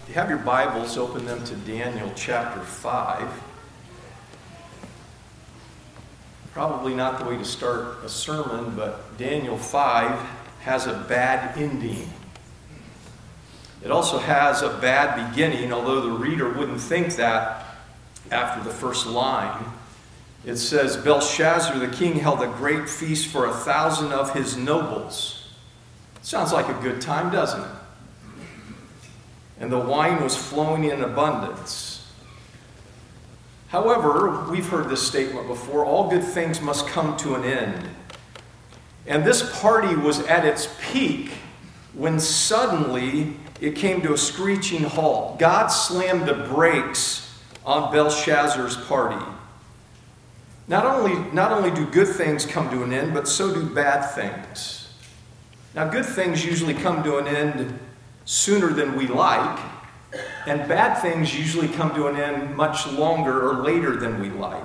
If you have your Bibles, open them to Daniel chapter 5. Probably not the way to start a sermon, but Daniel 5 has a bad ending. It also has a bad beginning, although the reader wouldn't think that after the first line. It says, Belshazzar the king held a great feast for 1,000 of his nobles. Sounds like a good time, doesn't it? And the wine was flowing in abundance. However, we've heard this statement before, all good things must come to an end. And this party was at its peak when suddenly it came to a screeching halt. God slammed the brakes on Belshazzar's party. Not only do good things come to an end, but so do bad things. Now, good things usually come to an end sooner than we like, and bad things usually come to an end much longer or later than we like.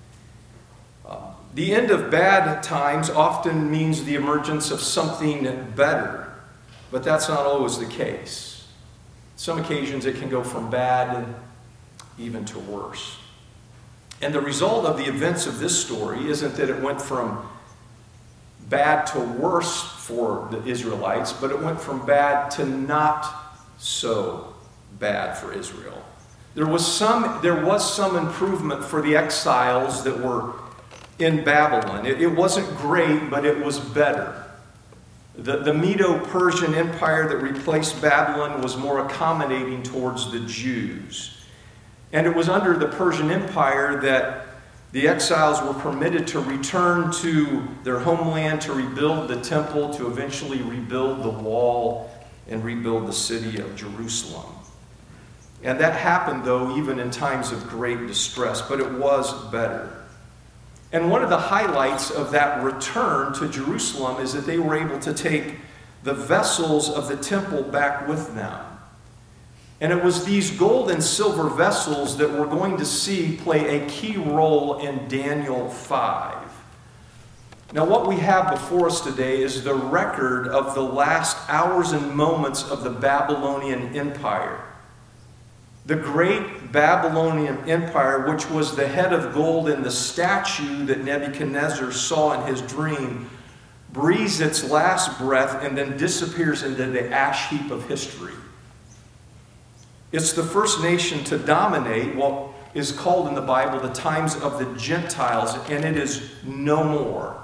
The end of bad times often means the emergence of something better, but that's not always the case. Some occasions it can go from bad even to worse. And the result of the events of this story isn't that it went from bad to worse for the Israelites, but it went from bad to not so bad for Israel. There was some improvement for the exiles that were in Babylon. It wasn't great, but it was better. The Medo-Persian Empire that replaced Babylon was more accommodating towards the Jews. And it was under the Persian Empire that the exiles were permitted to return to their homeland, to rebuild the temple, to eventually rebuild the wall and rebuild the city of Jerusalem. And that happened, though, even in times of great distress, but it was better. And one of the highlights of that return to Jerusalem is that they were able to take the vessels of the temple back with them. And it was these gold and silver vessels that we're going to see play a key role in Daniel 5. Now, what we have before us today is the record of the last hours and moments of the Babylonian Empire. The great Babylonian Empire, which was the head of gold in the statue that Nebuchadnezzar saw in his dream, breathes its last breath and then disappears into the ash heap of history. It's the first nation to dominate what is called in the Bible the times of the Gentiles, and it is no more.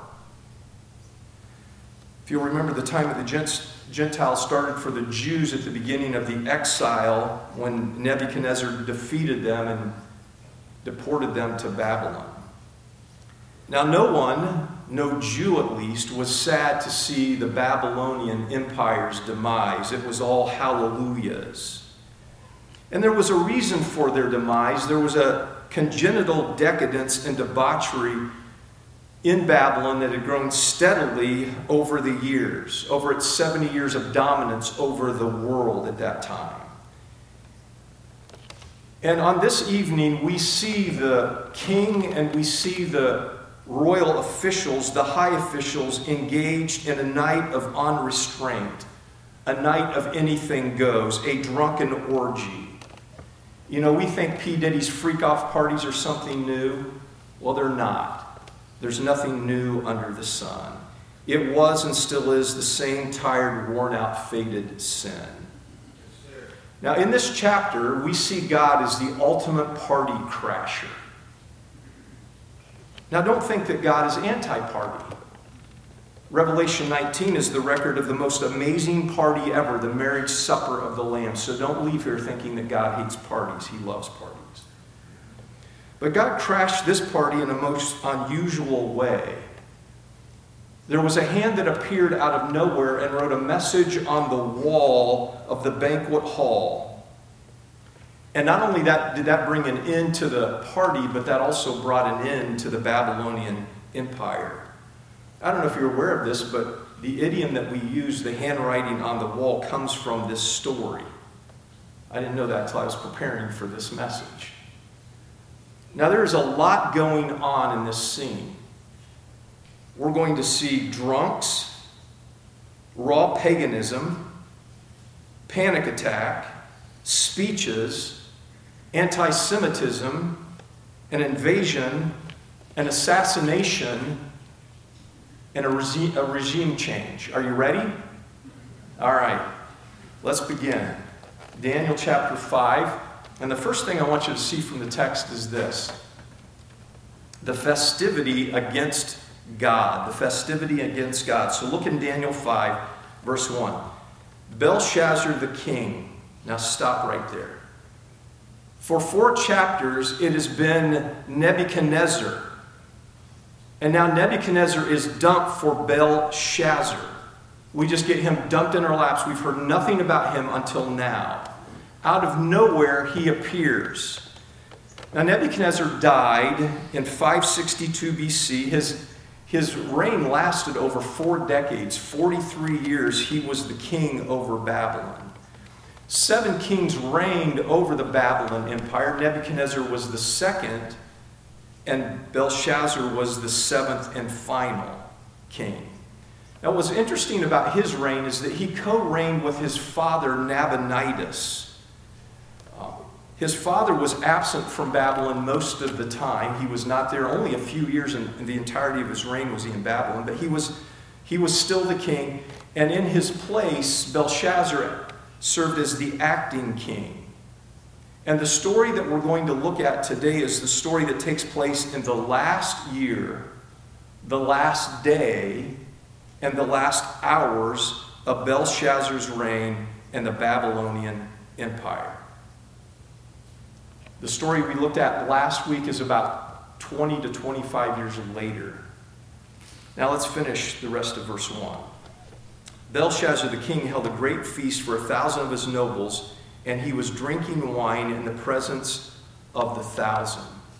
If you'll remember, the time of the Gentiles started for the Jews at the beginning of the exile when Nebuchadnezzar defeated them and deported them to Babylon. Now, no Jew at least, was sad to see the Babylonian Empire's demise. It was all hallelujahs. And there was a reason for their demise. There was a congenital decadence and debauchery in Babylon that had grown steadily over the years, over its 70 years of dominance over the world at that time. And on this evening, we see the king and we see the royal officials, the high officials, engaged in a night of unrestraint, a night of anything goes, a drunken orgy. You know, we think P. Diddy's freak-off parties are something new. Well, they're not. There's nothing new under the sun. It was and still is the same tired, worn-out, faded sin. Now, in this chapter, we see God as the ultimate party crasher. Now, don't think that God is anti-party. Revelation 19 is the record of the most amazing party ever, the marriage supper of the Lamb. So don't leave here thinking that God hates parties. He loves parties. But God crashed this party in a most unusual way. There was a hand that appeared out of nowhere and wrote a message on the wall of the banquet hall. And not only that did that bring an end to the party, but that also brought an end to the Babylonian Empire. I don't know if you're aware of this, but the idiom that we use, the handwriting on the wall, comes from this story. I didn't know that until I was preparing for this message. Now, there's a lot going on in this scene. We're going to see drunks, raw paganism, panic attack, speeches, anti-Semitism, an invasion, an assassination, and a regime change. Are you ready? All right, let's begin. Daniel chapter 5. And the first thing I want you to see from the text is this: the festivity against God. The festivity against God. So look in Daniel 5, verse 1. Belshazzar the king. Now stop right there. For 4 chapters it has been Nebuchadnezzar. And now Nebuchadnezzar is dumped for Belshazzar. We just get him dumped in our laps. We've heard nothing about him until now. Out of nowhere he appears. Now Nebuchadnezzar died in 562 BC. His reign lasted over 4 decades. 43 years he was the king over Babylon. 7 kings reigned over the Babylon Empire. Nebuchadnezzar was the second, and Belshazzar was the 7th and final king. Now what's interesting about his reign is that he co-reigned with his father Nabonidus. His father was absent from Babylon most of the time. He was not there. Only a few years in the entirety of his reign was he in Babylon. But he was still the king. And in his place, Belshazzar served as the acting king. And the story that we're going to look at today is the story that takes place in the last year, the last day, and the last hours of Belshazzar's reign in the Babylonian Empire. The story we looked at last week is about 20 to 25 years later. Now let's finish the rest of verse 1. Belshazzar the king held a great feast for 1,000 of his nobles, and he was drinking wine in the presence of the 1,000.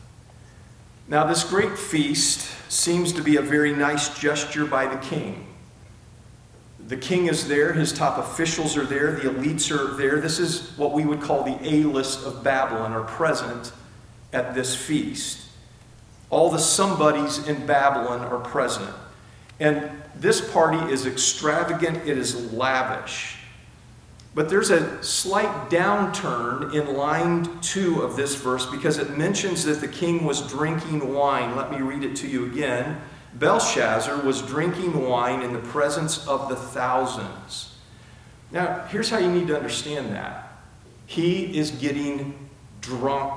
Now this great feast seems to be a very nice gesture by the king. The king is there, his top officials are there, the elites are there. This is what we would call the A-list of Babylon are present at this feast. All the somebodies in Babylon are present. And this party is extravagant, it is lavish. But there's a slight downturn in line 2 of this verse because it mentions that the king was drinking wine. Let me read it to you again. Belshazzar was drinking wine in the presence of the thousands. Now, here's how you need to understand that. He is getting drunk.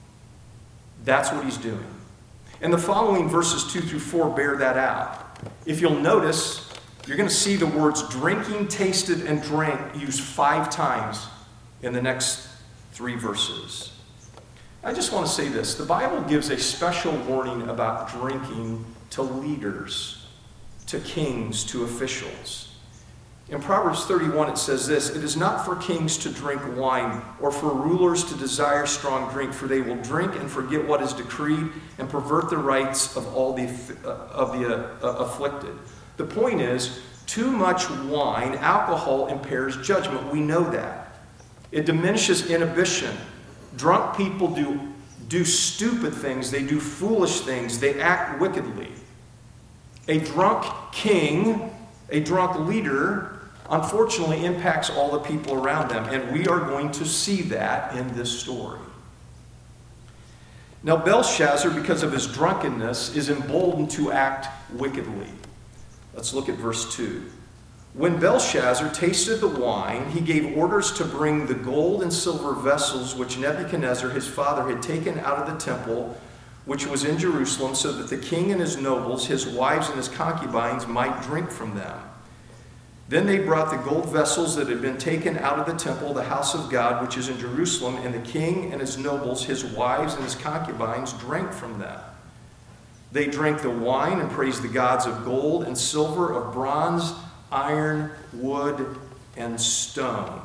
That's what he's doing. And the following verses 2 through 4 bear that out. If you'll notice, you're going to see the words drinking, tasted, and drank used 5 times in the next 3 verses. I just want to say this. The Bible gives a special warning about drinking to leaders, to kings, to officials. In Proverbs 31 it says this: "It is not for kings to drink wine, or for rulers to desire strong drink, for they will drink and forget what is decreed, and pervert the rights of all the afflicted." The point is, too much wine, alcohol, impairs judgment. We know that. It diminishes inhibition. Drunk people do stupid things, they do foolish things, they act wickedly. A drunk king, a drunk leader, unfortunately impacts all the people around them, and we are going to see that in this story. Now Belshazzar, because of his drunkenness, is emboldened to act wickedly. Let's look at verse 2. When Belshazzar tasted the wine, he gave orders to bring the gold and silver vessels which Nebuchadnezzar his father had taken out of the temple, which was in Jerusalem, so that the king and his nobles, his wives and his concubines might drink from them. Then they brought the gold vessels that had been taken out of the temple, the house of God, which is in Jerusalem, and the king and his nobles, his wives and his concubines, drank from them. They drank the wine and praised the gods of gold and silver, of bronze, iron, wood, and stone.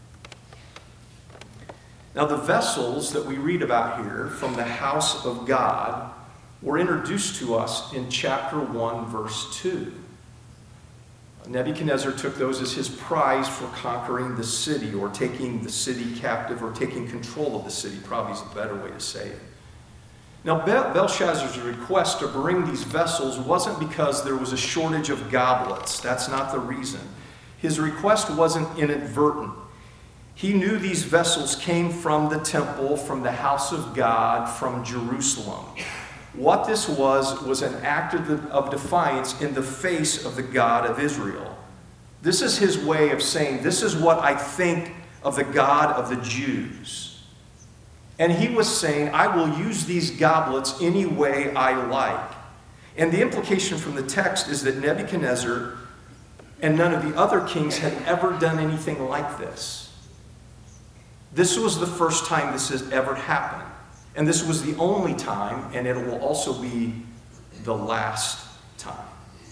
Now the vessels that we read about here from the house of God were introduced to us in chapter 1, verse 2. Nebuchadnezzar took those as his prize for conquering the city, or taking the city captive, or taking control of the city, probably is a better way to say it. Now Belshazzar's request to bring these vessels wasn't because there was a shortage of goblets. That's not the reason. His request wasn't inadvertent. He knew these vessels came from the temple, from the house of God, from Jerusalem. What this was an act of defiance in the face of the God of Israel. This is his way of saying, this is what I think of the God of the Jews. And he was saying, I will use these goblets any way I like. And the implication from the text is that Nebuchadnezzar and none of the other kings had ever done anything like this. This was the first time this has ever happened. And this was the only time, and it will also be the last time.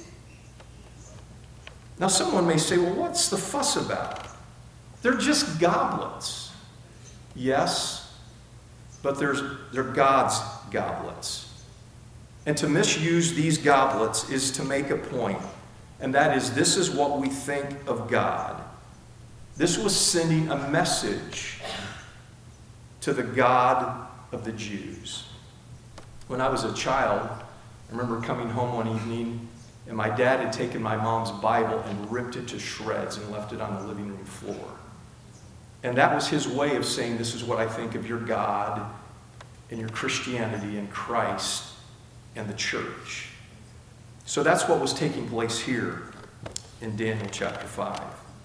Now someone may say, well, what's the fuss about? They're just goblets. Yes, but they're God's goblets. And to misuse these goblets is to make a point. And that is, this is what we think of God. This was sending a message to the God of the Jews. When I was a child, I remember coming home one evening, and my dad had taken my mom's Bible and ripped it to shreds and left it on the living room floor. And that was his way of saying, this is what I think of your God and your Christianity and Christ and the church. So that's what was taking place here in Daniel chapter 5.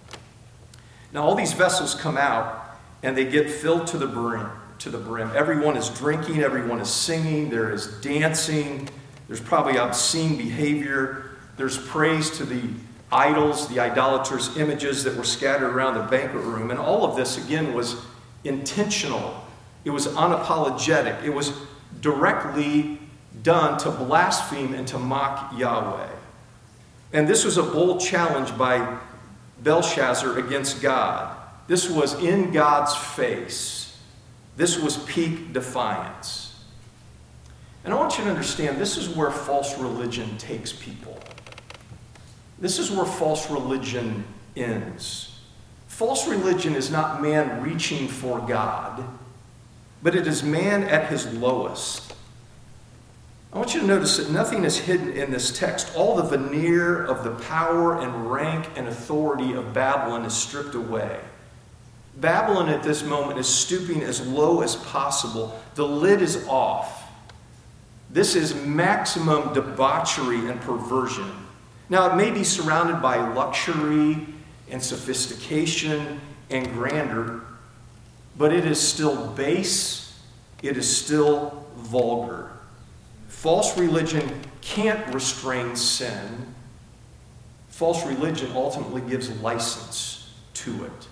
Now all these vessels come out and they get filled to the brim. Everyone is drinking, everyone is singing, there is dancing, there's probably obscene behavior, there's praise to the idols, the idolaters' images that were scattered around the banquet room. And all of this, again, was intentional. It was unapologetic. It was directly done to blaspheme and to mock Yahweh. And this was a bold challenge by Belshazzar against God. This was in God's face. This was peak defiance. And I want you to understand, this is where false religion takes people. This is where false religion ends. False religion is not man reaching for God, but it is man at his lowest. I want you to notice that nothing is hidden in this text. All the veneer of the power and rank and authority of Babylon is stripped away. Babylon at this moment is stooping as low as possible. The lid is off. This is maximum debauchery and perversion. Now, it may be surrounded by luxury and sophistication and grandeur, but it is still base. It is still vulgar. False religion can't restrain sin. False religion ultimately gives license to it.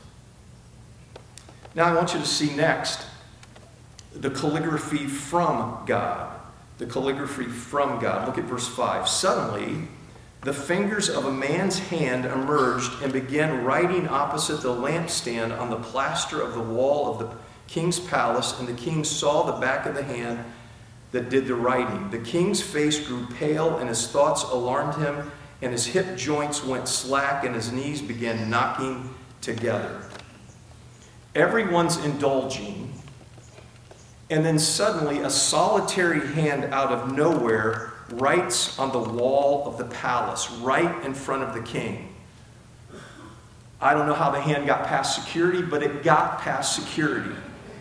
Now I want you to see next the calligraphy from God. The calligraphy from God. Look at verse 5. Suddenly, the fingers of a man's hand emerged and began writing opposite the lampstand on the plaster of the wall of the king's palace, and the king saw the back of the hand that did the writing. The king's face grew pale, and his thoughts alarmed him, and his hip joints went slack, and his knees began knocking together. Everyone's indulging, and then suddenly a solitary hand out of nowhere writes on the wall of the palace, right in front of the king. I don't know how the hand got past security, but it got past security.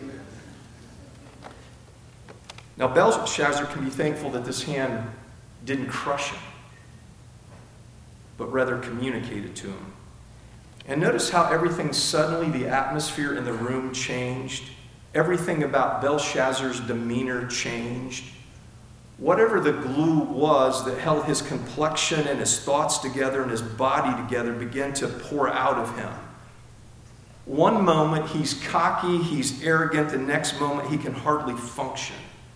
Now Belshazzar can be thankful that this hand didn't crush him, but rather communicated to him. And notice how everything suddenly, the atmosphere in the room changed. Everything about Belshazzar's demeanor changed. Whatever the glue was that held his complexion and his thoughts together and his body together began to pour out of him. One moment he's cocky, he's arrogant, the next moment he can hardly function.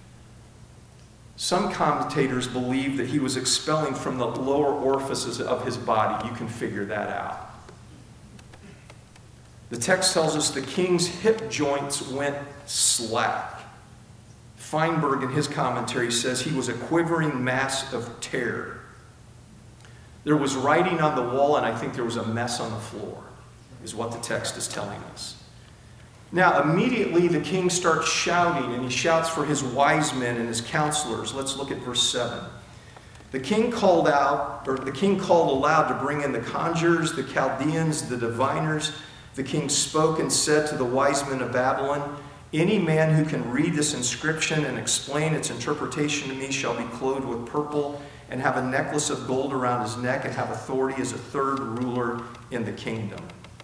Some commentators believe that he was expelling from the lower orifices of his body. You can figure that out. The text tells us the king's hip joints went slack. Feinberg in his commentary says he was a quivering mass of terror. There was writing on the wall, and I think there was a mess on the floor, is what the text is telling us. Now, immediately the king starts shouting, and he shouts for his wise men and his counselors. Let's look at verse 7. The king called aloud to bring in the conjurers, the Chaldeans, the diviners, The king spoke and said to the wise men of Babylon, any man who can read this inscription and explain its interpretation to me shall be clothed with purple and have a necklace of gold around his neck and have authority as a third ruler in the kingdom.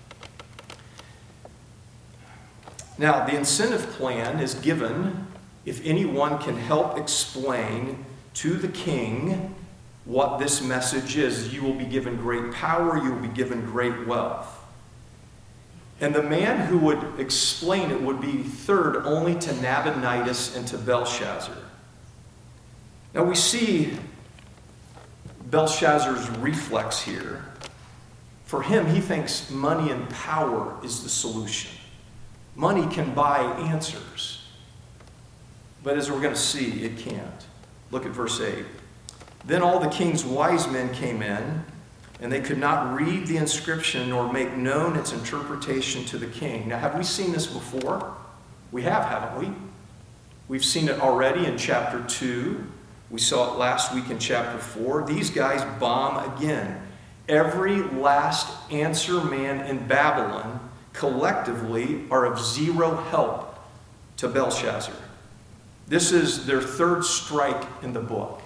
Now, the incentive plan is given if anyone can help explain to the king what this message is. You will be given great power, you will be given great wealth. And the man who would explain it would be third only to Nabonidus and to Belshazzar. Now we see Belshazzar's reflex here. For him, he thinks money and power is the solution. Money can buy answers. But as we're going to see, it can't. Look at verse 8. Then all the king's wise men came in, and they could not read the inscription nor make known its interpretation to the king. Now, have we seen this before? We have, haven't we? We've seen it already in chapter 2. We saw it last week in chapter 4. These guys bomb again. Every last answer man in Babylon collectively are of zero help to Belshazzar. This is their third strike in the book.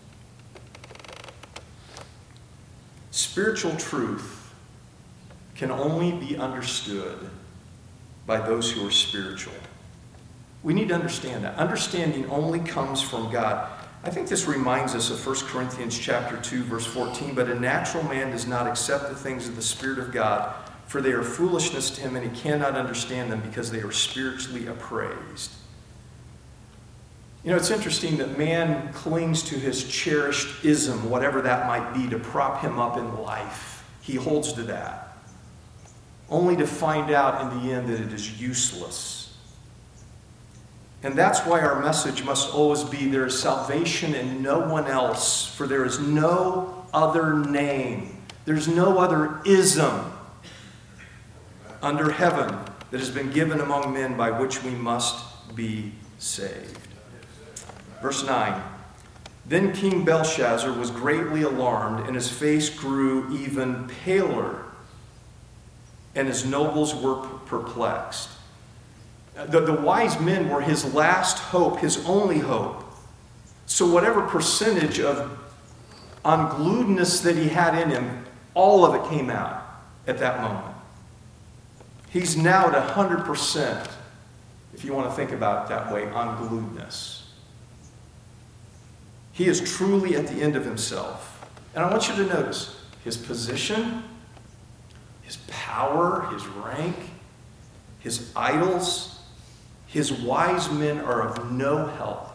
Spiritual truth can only be understood by those who are spiritual. We need to understand that. Understanding only comes from God. I think this reminds us of 1 Corinthians chapter 2, verse 14. But a natural man does not accept the things of the Spirit of God, for they are foolishness to him, and he cannot understand them because they are spiritually appraised. You know, it's interesting that man clings to his cherished ism, whatever that might be, to prop him up in life. He holds to that, only to find out in the end that it is useless. And that's why our message must always be, there is salvation in no one else, for there is no other name. There's no other ism under heaven that has been given among men by which we must be saved. Verse 9. Then King Belshazzar was greatly alarmed, and his face grew even paler, and his nobles were perplexed. The wise men were his last hope, his only hope. So whatever percentage of ungluedness that he had in him, all of it came out at that moment. He's now at 100%, if you want to think about it that way, ungluedness. He is truly at the end of himself. And I want you to notice his position, his power, his rank, his idols, his wise men are of no help.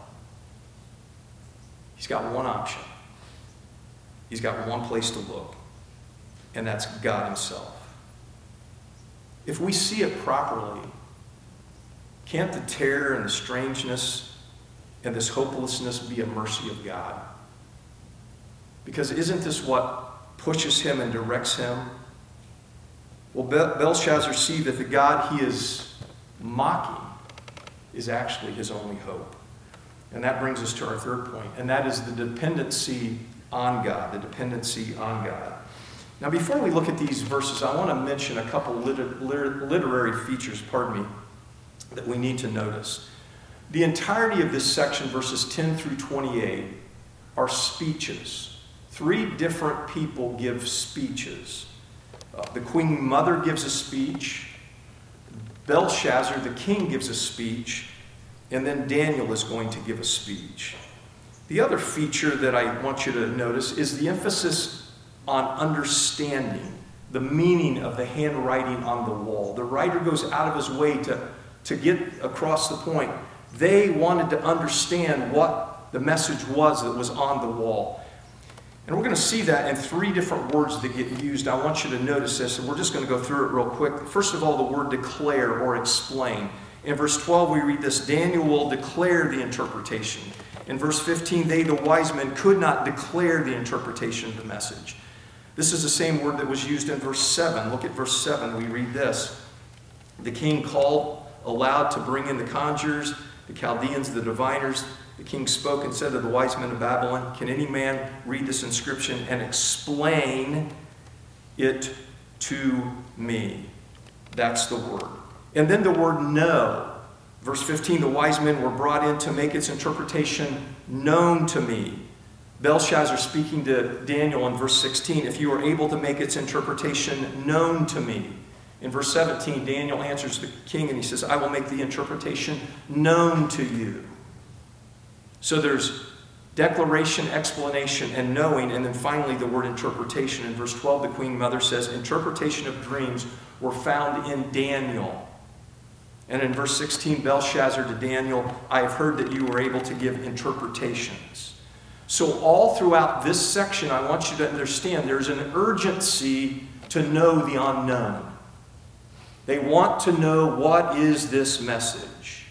He's got one option. He's got one place to look, and that's God himself. If we see it properly, can't the terror and the strangeness and this hopelessness be a mercy of God? Because isn't this what pushes him and directs him? Well, Belshazzar sees that the God he is mocking is actually his only hope. And that brings us to our third point, and that is the dependency on God. The dependency on God. Now, before we look at these verses, I want to mention a couple literary features, that we need to notice. The entirety of this section, verses 10 through 28, are speeches. 3 different people give speeches. The queen mother gives a speech. Belshazzar, the king, gives a speech. And then Daniel is going to give a speech. The other feature that I want you to notice is the emphasis on understanding the meaning of the handwriting on the wall. The writer goes out of his way to get across the point. They wanted to understand what the message was that was on the wall. And we're going to see that in 3 different words that get used. I want you to notice this, and we're just going to go through it real quick. First of all, the word declare or explain. In verse 12, we read this: Daniel will declare the interpretation. In verse 15, they, the wise men, could not declare the interpretation of the message. This is the same word that was used in verse 7. Look at verse 7. We read this: The king called aloud to bring in the conjurers, the Chaldeans, the diviners. The king spoke and said to the wise men of Babylon, can any man read this inscription and explain it to me? That's the word. And then the word know. Verse 15, the wise men were brought in to make its interpretation known to me. Belshazzar speaking to Daniel in verse 16, if you are able to make its interpretation known to me. In verse 17, Daniel answers the king and he says, I will make the interpretation known to you. So there's declaration, explanation, and knowing, and then finally the word interpretation. In verse 12, the queen mother says, interpretation of dreams were found in Daniel. And in verse 16, Belshazzar to Daniel, I have heard that you were able to give interpretations. So all throughout this section, I want you to understand there's an urgency to know the unknown. They want to know, what is this message?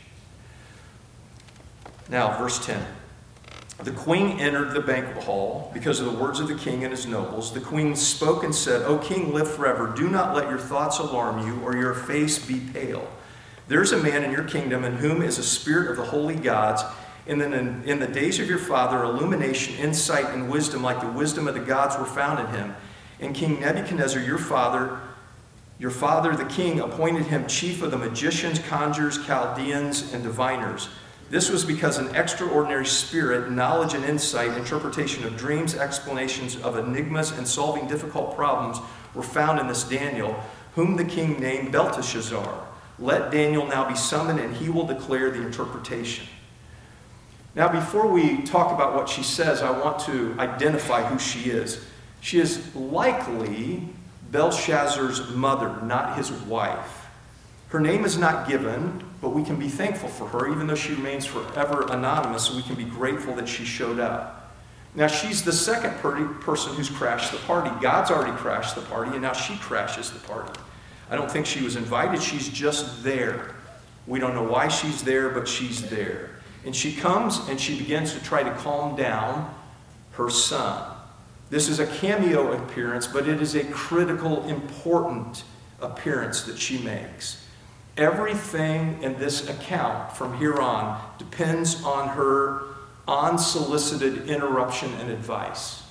Now, verse 10. The queen entered the banquet hall because of the words of the king and his nobles. The queen spoke and said, O king, live forever. Do not let your thoughts alarm you or your face be pale. There's a man in your kingdom in whom is a spirit of the holy gods. And then in the days of your father, illumination, insight, and wisdom like the wisdom of the gods were found in him. And King Nebuchadnezzar, your father the king, appointed him chief of the magicians, conjurers, Chaldeans, and diviners. This was because an extraordinary spirit, knowledge and insight, interpretation of dreams, explanations of enigmas, and solving difficult problems were found in this Daniel, whom the king named Belteshazzar. Let Daniel now be summoned, and he will declare the interpretation. Now, before we talk about what she says, I want to identify who she is. She is likely Belshazzar's mother, not his wife. Her name is not given, but we can be thankful for her. Even though she remains forever anonymous, we can be grateful that she showed up. Now, she's the second person who's crashed the party. God's already crashed the party, and now she crashes the party. I don't think she was invited. She's just there. We don't know why she's there, but she's there. And she comes and she begins to try to calm down her son. This is a cameo appearance, but it is a critical, important appearance that she makes. Everything in this account from here on depends on her unsolicited interruption and advice.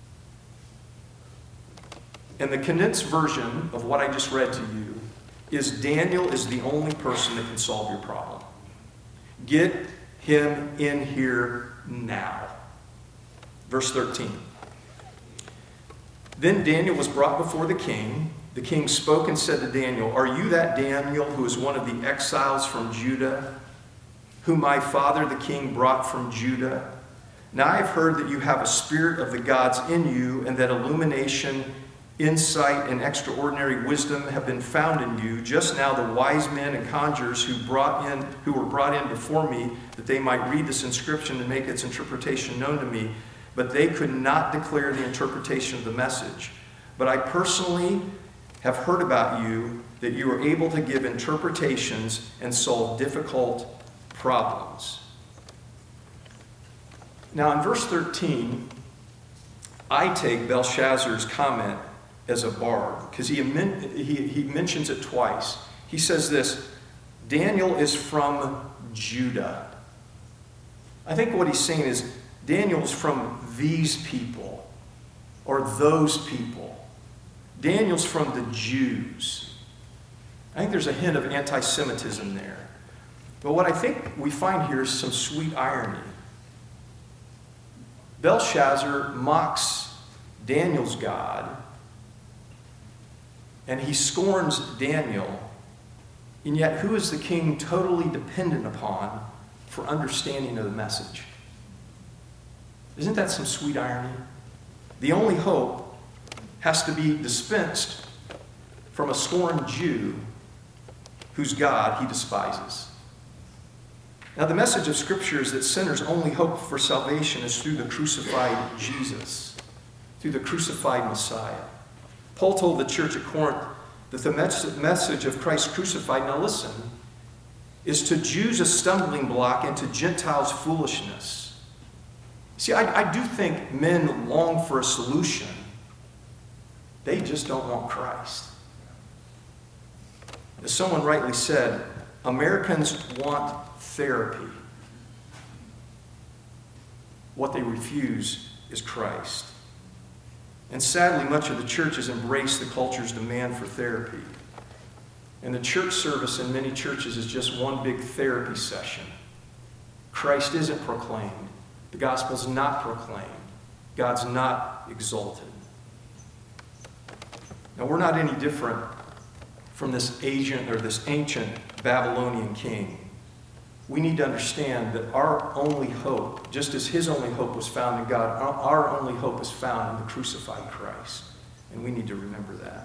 And the condensed version of what I just read to you is Daniel is the only person that can solve your problem. Get him in here now. Verse 13. Then Daniel was brought before the king. The king spoke and said to Daniel, Are you that Daniel who is one of the exiles from Judah, whom my father the king brought from Judah? Now I have heard that you have a spirit of the gods in you, and that illumination, insight, and extraordinary wisdom have been found in you. Just now the wise men and conjurers who were brought in before me, that they might read this inscription and make its interpretation known to me, but they could not declare the interpretation of the message. But I personally have heard about you, that you are able to give interpretations and solve difficult problems. Now in verse 13, I take Belshazzar's comment as a bard, because he mentions it twice. He says this, Daniel is from Judah. I think what he's saying is, Daniel's from these people, or those people. Daniel's from the Jews. I think there's a hint of anti-Semitism there. But what I think we find here is some sweet irony. Belshazzar mocks Daniel's God, and he scorns Daniel, and yet who is the king totally dependent upon for understanding of the message? Isn't that some sweet irony? The only hope has to be dispensed from a scorned Jew whose God he despises. Now, the message of Scripture is that sinners' only hope for salvation is through the crucified Jesus, through the crucified Messiah. Paul told the church at Corinth that the message of Christ crucified, now listen, is to Jews a stumbling block and to Gentiles foolishness. See, I do think men long for a solution. They just don't want Christ. As someone rightly said, Americans want therapy. What they refuse is Christ. And sadly, much of the church has embraced the culture's demand for therapy. And the church service in many churches is just one big therapy session. Christ isn't proclaimed. The gospel's not proclaimed. God's not exalted. Now, we're not any different from this ancient Babylonian king. We need to understand that our only hope, just as his only hope was found in God, our only hope is found in the crucified Christ. And we need to remember that.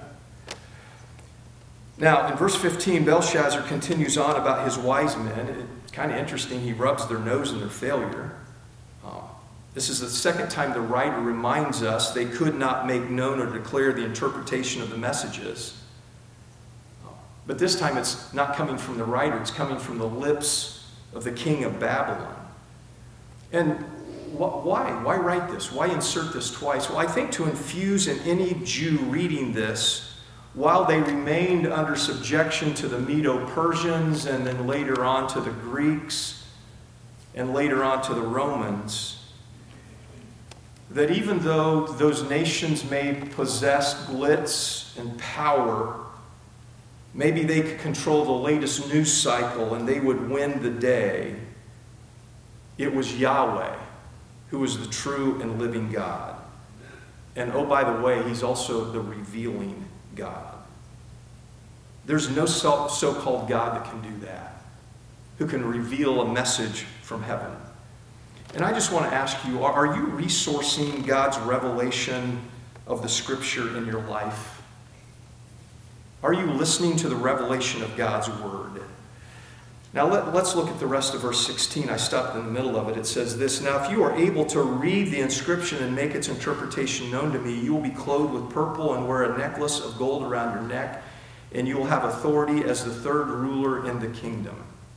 Now, in verse 15, Belshazzar continues on about his wise men. It's kind of interesting. He rubs their nose in their failure. This is the second time the writer reminds us they could not make known or declare the interpretation of the messages. But this time it's not coming from the writer. It's coming from the lips of the king of Babylon. And why? Why write this? Why insert this twice? Well, I think to infuse in any Jew reading this, while they remained under subjection to the Medo-Persians and then later on to the Greeks and later on to the Romans, that even though those nations may possess glitz and power, maybe they could control the latest news cycle and they would win the day, it was Yahweh who was the true and living God. And oh, by the way, he's also the revealing God. There's no so-called God that can do that, who can reveal a message from heaven. And I just want to ask you, are you resourcing God's revelation of the Scripture in your life? Are you listening to the revelation of God's Word? Now let's look at the rest of verse 16. I stopped in the middle of it. It says this, "Now if you are able to read the inscription and make its interpretation known to me, you will be clothed with purple and wear a necklace of gold around your neck, and you will have authority as the third ruler in the kingdom."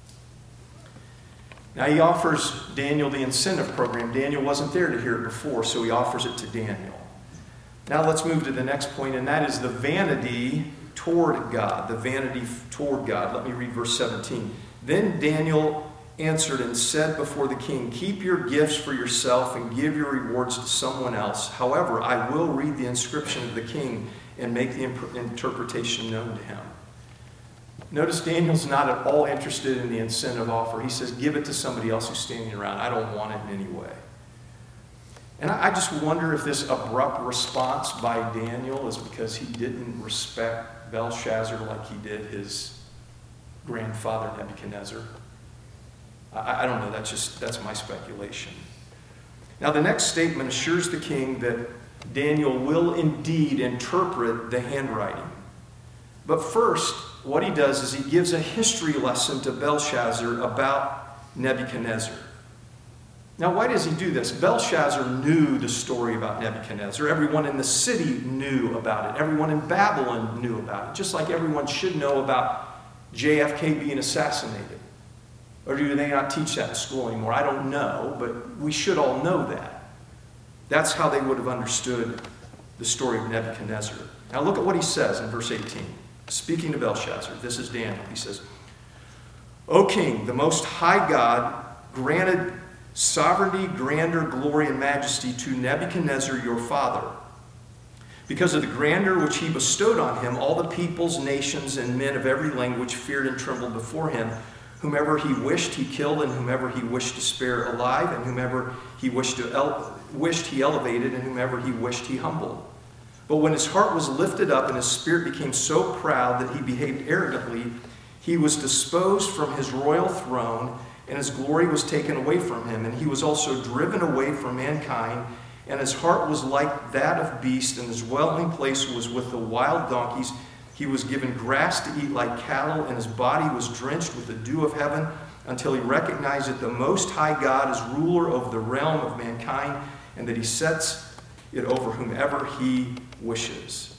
Now he offers Daniel the incentive program. Daniel wasn't there to hear it before, so he offers it to Daniel. Now let's move to the next point, and that is the vanity toward God. The vanity toward God. Let me read verse 17. "Then Daniel answered and said before the king, 'Keep your gifts for yourself and give your rewards to someone else. However, I will read the inscription of the king and make the interpretation known to him.'" Notice Daniel's not at all interested in the incentive offer. He says, give it to somebody else who's standing around. I don't want it in any way. And I just wonder if this abrupt response by Daniel is because he didn't respect Belshazzar like he did his grandfather Nebuchadnezzar. I don't know. That's my speculation. Now the next statement assures the king that Daniel will indeed interpret the handwriting. But first, what he does is he gives a history lesson to Belshazzar about Nebuchadnezzar. Now, why does he do this? Belshazzar knew the story about Nebuchadnezzar. Everyone in the city knew about it. Everyone in Babylon knew about it. Just like everyone should know about JFK being assassinated. Or do they not teach that in school anymore? I don't know, but we should all know that. That's how they would have understood the story of Nebuchadnezzar. Now look at what he says in verse 18. Speaking to Belshazzar, this is Daniel. He says, "O king, the most high God granted sovereignty, grandeur, glory, and majesty to Nebuchadnezzar your father. Because of the grandeur which he bestowed on him, all the peoples, nations, and men of every language feared and trembled before him. Whomever he wished he killed, and whomever he wished to spare alive, and whomever he wished he elevated, and whomever he wished he humbled. But when his heart was lifted up and his spirit became so proud that he behaved arrogantly, he was disposed from his royal throne, and his glory was taken away from him, and he was also driven away from mankind, and his heart was like that of beast, and his dwelling place was with the wild donkeys. He was given grass to eat like cattle, and his body was drenched with the dew of heaven, until he recognized that the Most High God is ruler over the realm of mankind, and that he sets it over whomever he wishes."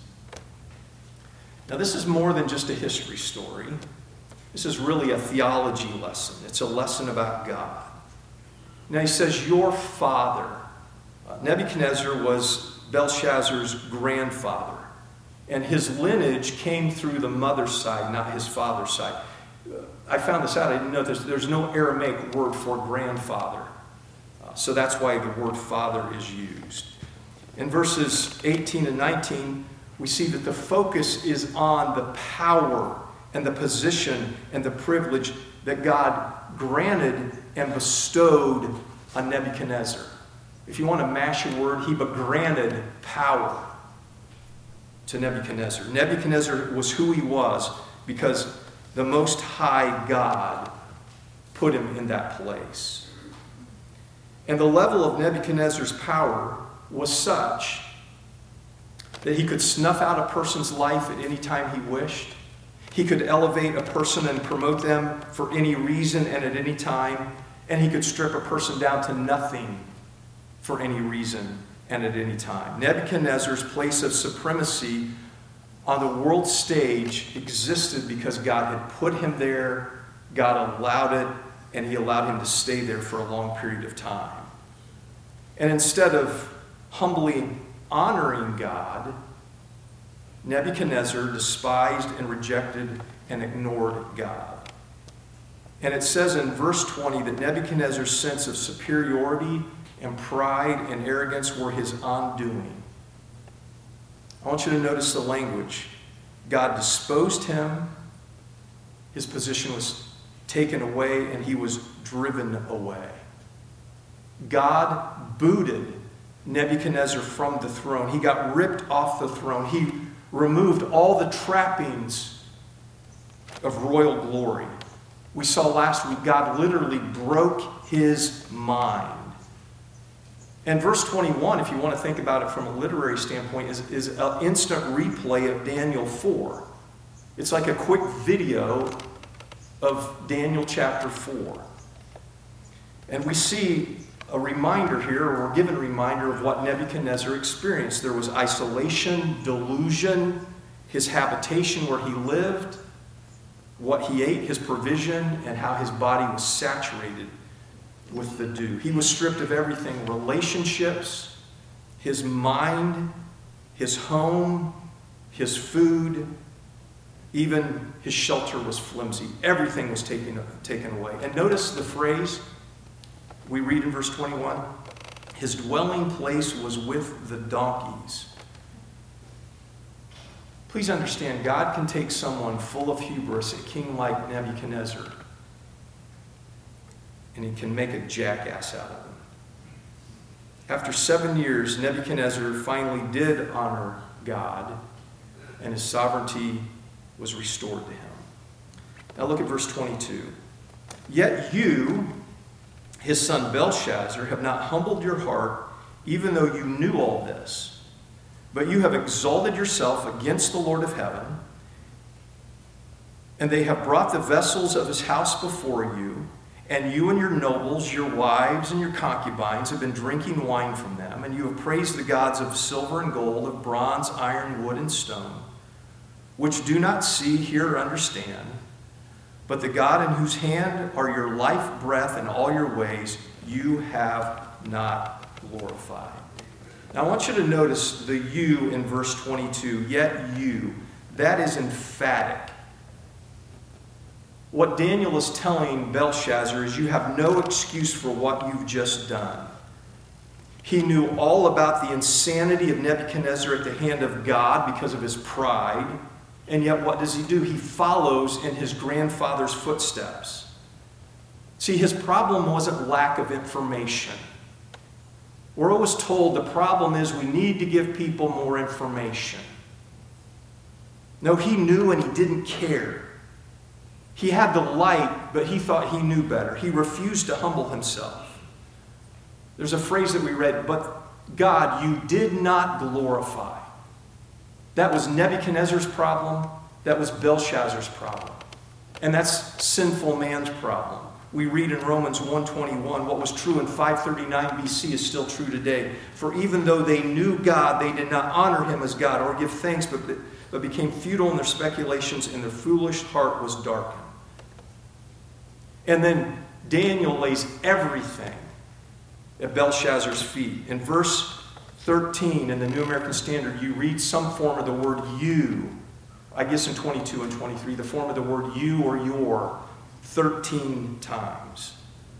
Now, this is more than just a history story. This is really a theology lesson. It's a lesson about God. Now, he says, "Your father." Nebuchadnezzar was Belshazzar's grandfather, and his lineage came through the mother's side, not his father's side. I found this out. I didn't know there's no Aramaic word for grandfather. So that's why the word father is used. In verses 18 and 19, we see that the focus is on the power and the position and the privilege that God granted and bestowed on Nebuchadnezzar. If you want to mash a word, he granted power to Nebuchadnezzar. Nebuchadnezzar was who he was because the Most High God put him in that place. And the level of Nebuchadnezzar's power was such that he could snuff out a person's life at any time he wished. He could elevate a person and promote them for any reason and at any time. And he could strip a person down to nothing for any reason and at any time. Nebuchadnezzar's place of supremacy on the world stage existed because God had put him there, God allowed it, and he allowed him to stay there for a long period of time. And instead of humbly honoring God, Nebuchadnezzar despised and rejected and ignored God. And it says in verse 20 that Nebuchadnezzar's sense of superiority and pride and arrogance were his undoing. I want you to notice the language. God disposed him, his position was taken away, and he was driven away. God booted Nebuchadnezzar from the throne. He got ripped off the throne. He removed all the trappings of royal glory. We saw last week God literally broke his mind. And verse 21, if you want to think about it from a literary standpoint, is an instant replay of Daniel 4. It's like a quick video of Daniel chapter 4. And we see a reminder here, or we're given a reminder of what Nebuchadnezzar experienced. There was isolation, delusion, his habitation where he lived, what he ate, his provision, and how his body was saturated with the dew. He was stripped of everything: relationships, his mind, his home, his food, even his shelter was flimsy. Everything was taken away. And notice the phrase we read in verse 21, his dwelling place was with the donkeys. Please understand, God can take someone full of hubris, a king like Nebuchadnezzar, and he can make a jackass out of him. After 7 years, Nebuchadnezzar finally did honor God, and his sovereignty was restored to him. Now look at verse 22. Yet you, his son Belshazzar, have not humbled your heart, even though you knew all this. But you have exalted yourself against the Lord of heaven, and they have brought the vessels of his house before you, and you and your nobles, your wives, and your concubines have been drinking wine from them, and you have praised the gods of silver and gold, of bronze, iron, wood, and stone, which do not see, hear, or understand, but the God in whose hand are your life, breath, and all your ways, you have not glorified. Now I want you to notice the you in verse 22, yet you. That is emphatic. What Daniel is telling Belshazzar is you have no excuse for what you've just done. He knew all about the insanity of Nebuchadnezzar at the hand of God because of his pride. And yet what does he do? He follows in his grandfather's footsteps. See, his problem wasn't lack of information. We're always told the problem is we need to give people more information. No, he knew and he didn't care. He had the light, but he thought he knew better. He refused to humble himself. There's a phrase that we read, but God, you did not glorify. That was Nebuchadnezzar's problem. That was Belshazzar's problem. And that's sinful man's problem. We read in Romans 1:21, what was true in 539 BC is still true today. For even though they knew God, they did not honor him as God or give thanks, but became futile in their speculations, and their foolish heart was darkened. And then Daniel lays everything at Belshazzar's feet. In verse 13 in the New American Standard, you read some form of the word you. I guess in 22 and 23, the form of the word you or your 13 times.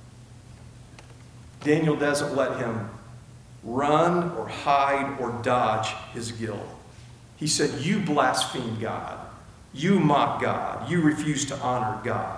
Daniel doesn't let him run or hide or dodge his guilt. He said, you blaspheme God. You mock God. You refuse to honor God.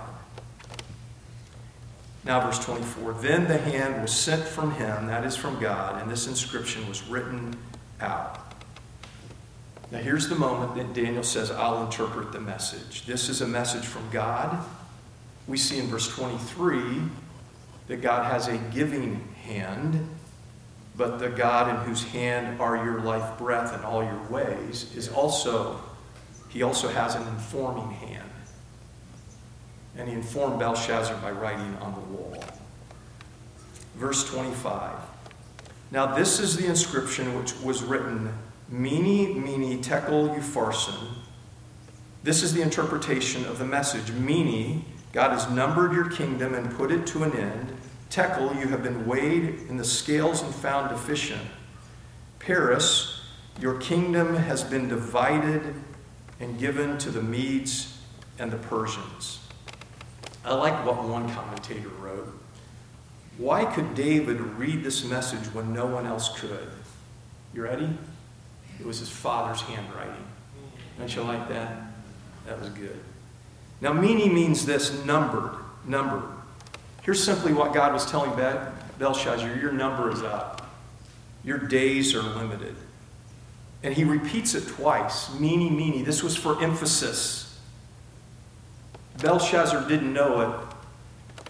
Now verse 24. Then the hand was sent from him, that is from God, and this inscription was written out. Now here's the moment that Daniel says, I'll interpret the message. This is a message from God. We see in verse 23 that God has a giving hand, but the God in whose hand are your life breath and all your ways he also has an informing hand. And he informed Belshazzar by writing on the wall. Verse 25. Now this is the inscription which was written, Mene, Mene, Tekel, Upharsin. This is the interpretation of the message. Mene, God has numbered your kingdom and put it to an end. Tekel, you have been weighed in the scales and found deficient. Paris, your kingdom has been divided and given to the Medes and the Persians. I like what one commentator wrote. Why could David read this message when no one else could? You ready? It was his father's handwriting. Don't you like that? That was good. Now, Mene means this, numbered. Here's simply what God was telling Belshazzar. Your number is up. Your days are limited. And he repeats it twice. Mene, Mene. This was for emphasis. Belshazzar didn't know it,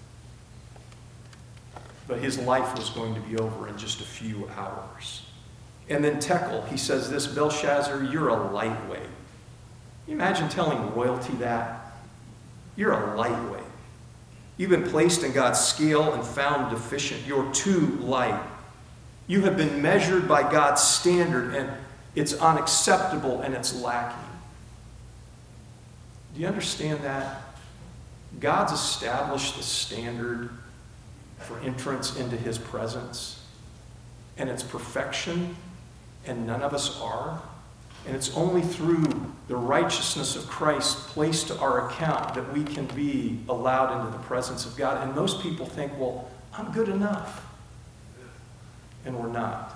but his life was going to be over in just a few hours. And then Tekel, he says this, Belshazzar, you're a lightweight. Can you imagine telling royalty that? You're a lightweight. You've been placed in God's scale and found deficient. You're too light. You have been measured by God's standard, and it's unacceptable and it's lacking. Do you understand that? God's established the standard for entrance into his presence, and it's perfection, and none of us are. And it's only through the righteousness of Christ placed to our account that we can be allowed into the presence of God. And most people think, well, I'm good enough. And we're not.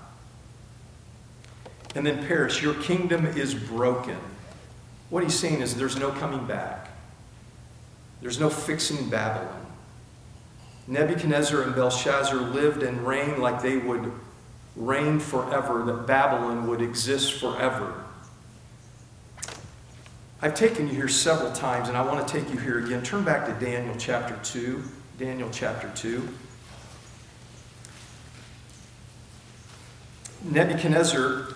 And then Paris, your kingdom is broken. What he's saying is there's no coming back. There's no fixing Babylon. Nebuchadnezzar and Belshazzar lived and reigned like they would reign forever, that Babylon would exist forever. I've taken you here several times, and I want to take you here again. Turn back to Daniel chapter 2. Daniel chapter 2. Nebuchadnezzar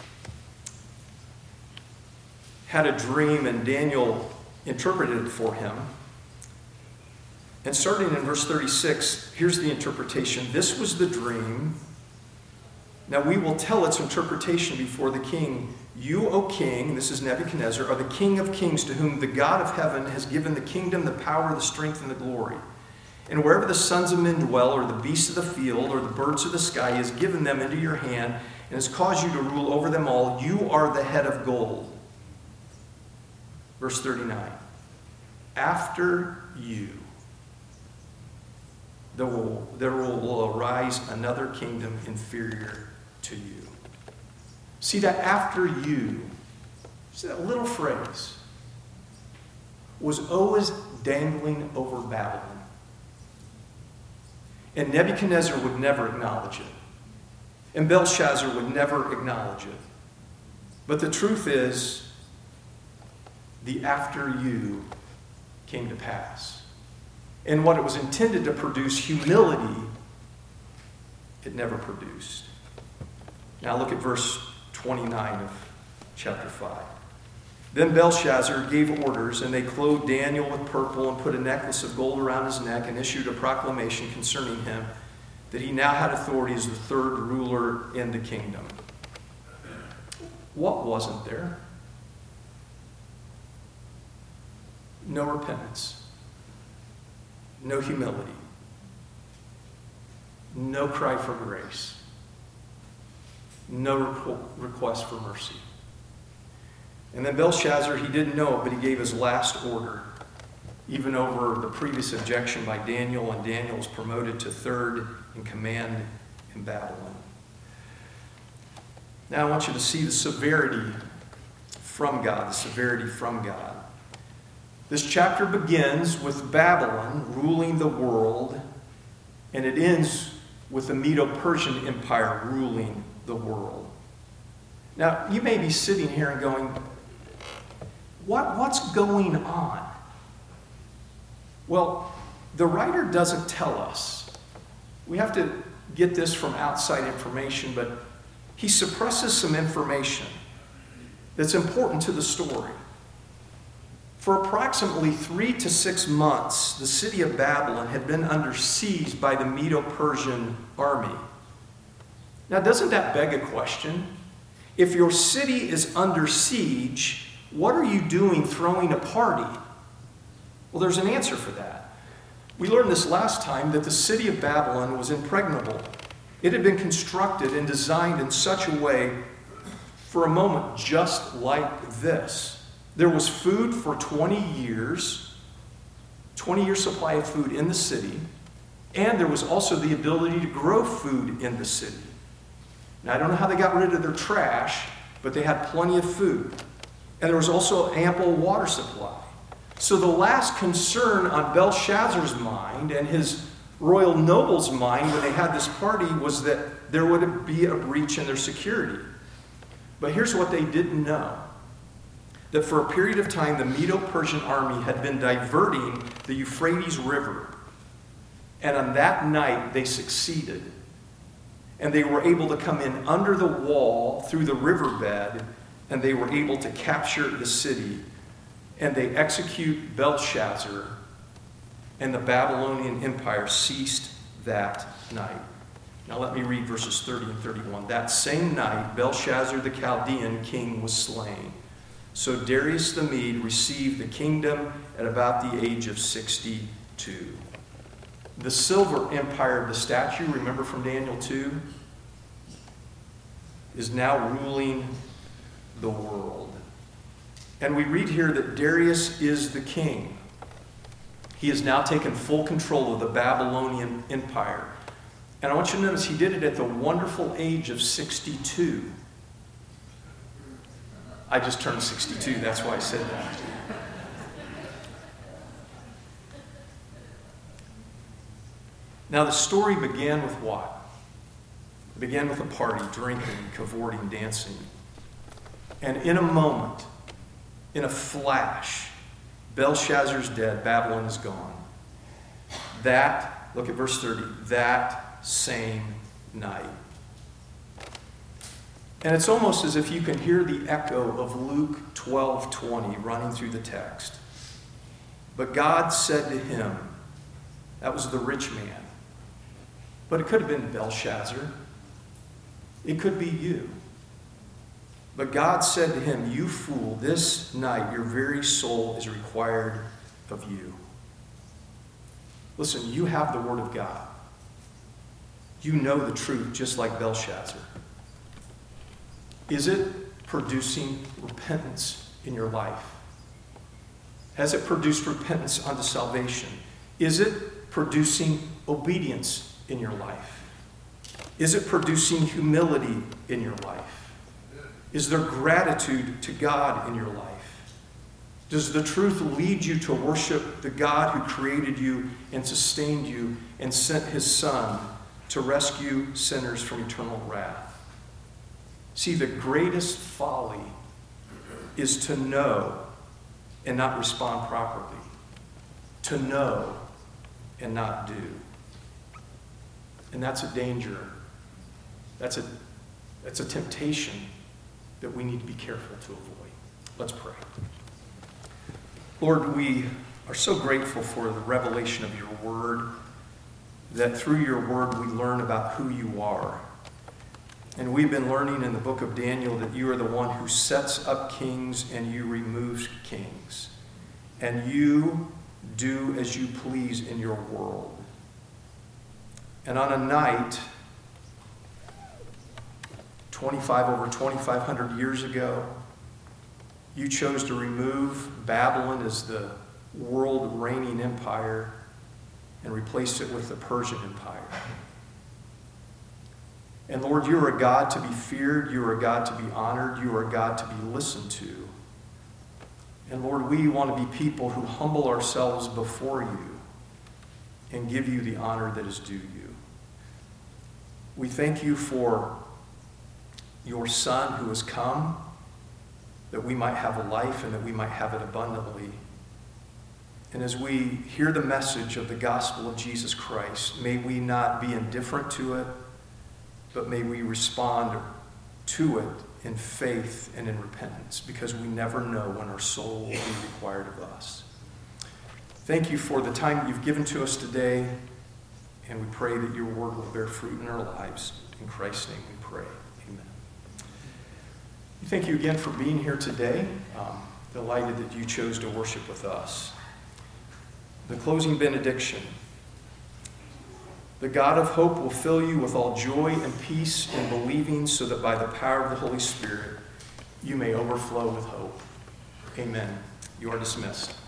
had a dream, and Daniel interpreted it for him. And starting in verse 36, here's the interpretation. This was the dream. Now we will tell its interpretation before the king. You, O king, this is Nebuchadnezzar, are the king of kings, to whom the God of heaven has given the kingdom, the power, the strength, and the glory. And wherever the sons of men dwell, or the beasts of the field, or the birds of the sky, he has given them into your hand, and has caused you to rule over them all. You are the head of gold. Verse 39. After you, there will arise another kingdom inferior to you. See that after you, see that little phrase, was always dangling over Babylon. And Nebuchadnezzar would never acknowledge it. And Belshazzar would never acknowledge it. But the truth is, the after you came to pass. And what it was intended to produce, humility, it never produced. Now look at verse 29 of chapter 5. Then Belshazzar gave orders, and they clothed Daniel with purple and put a necklace of gold around his neck and issued a proclamation concerning him that he now had authority as the third ruler in the kingdom. What wasn't there? No repentance. No humility. No cry for grace. No request for mercy. And then Belshazzar, he didn't know it, but he gave his last order, even over the previous objection by Daniel, and Daniel was promoted to third in command in Babylon. Now I want you to see the severity from God, the severity from God. This chapter begins with Babylon ruling the world, and it ends with the Medo-Persian Empire ruling the world. Now, you may be sitting here and going, what's going on? Well, the writer doesn't tell us. We have to get this from outside information, but he suppresses some information that's important to the story. For approximately 3 to 6 months, the city of Babylon had been under siege by the Medo-Persian army. Now, doesn't that beg a question? If your city is under siege, what are you doing throwing a party? Well, there's an answer for that. We learned this last time that the city of Babylon was impregnable. It had been constructed and designed in such a way for a moment just like this. There was food for 20 years, 20-year supply of food in the city, and there was also the ability to grow food in the city. Now, I don't know how they got rid of their trash, but they had plenty of food. And there was also ample water supply. So the last concern on Belshazzar's mind and his royal noble's mind when they had this party was that there would be a breach in their security. But here's what they didn't know. That for a period of time, the Medo-Persian army had been diverting the Euphrates River. And on that night, they succeeded. And they were able to come in under the wall through the riverbed, and they were able to capture the city. And they execute Belshazzar, and the Babylonian Empire ceased that night. Now let me read verses 30 and 31. That same night, Belshazzar the Chaldean king was slain. So Darius the Mede received the kingdom at about the age of 62. The silver empire of the statue, remember from Daniel 2, is now ruling the world. And we read here that Darius is the king. He has now taken full control of the Babylonian Empire. And I want you to notice he did it at the wonderful age of 62. I just turned 62, that's why I said that. Now the story began with what? It began with a party, drinking, cavorting, dancing. And in a moment, in a flash, Belshazzar's dead, Babylon is gone. That, look at verse 30, that same night. And it's almost as if you can hear the echo of Luke 12:20 running through the text. But God said to him, that was the rich man. But it could have been Belshazzar. It could be you. But God said to him, you fool, this night your very soul is required of you. Listen, you have the word of God. You know the truth just like Belshazzar. Is it producing repentance in your life? Has it produced repentance unto salvation? Is it producing obedience in your life? Is it producing humility in your life? Is there gratitude to God in your life? Does the truth lead you to worship the God who created you and sustained you and sent his Son to rescue sinners from eternal wrath? See, the greatest folly is to know and not respond properly. To know and not do. And that's a danger. That's a temptation that we need to be careful to avoid. Let's pray. Lord, we are so grateful for the revelation of your word, that through your word we learn about who you are. And we've been learning in the book of Daniel that you are the one who sets up kings and you remove kings. And you do as you please in your world. And on a night, over 2,500 years ago, you chose to remove Babylon as the world reigning empire and replace it with the Persian Empire. And Lord, you are a God to be feared. You are a God to be honored. You are a God to be listened to. And Lord, we want to be people who humble ourselves before you and give you the honor that is due you. We thank you for your Son who has come, that we might have a life and that we might have it abundantly. And as we hear the message of the gospel of Jesus Christ, may we not be indifferent to it, but may we respond to it in faith and in repentance, because we never know when our soul will be required of us. Thank you for the time you've given to us today, and we pray that your word will bear fruit in our lives. In Christ's name we pray. Amen. Thank you again for being here today. Delighted that you chose to worship with us. The closing benediction. The God of hope will fill you with all joy and peace in believing, so that by the power of the Holy Spirit you may overflow with hope. Amen. You are dismissed.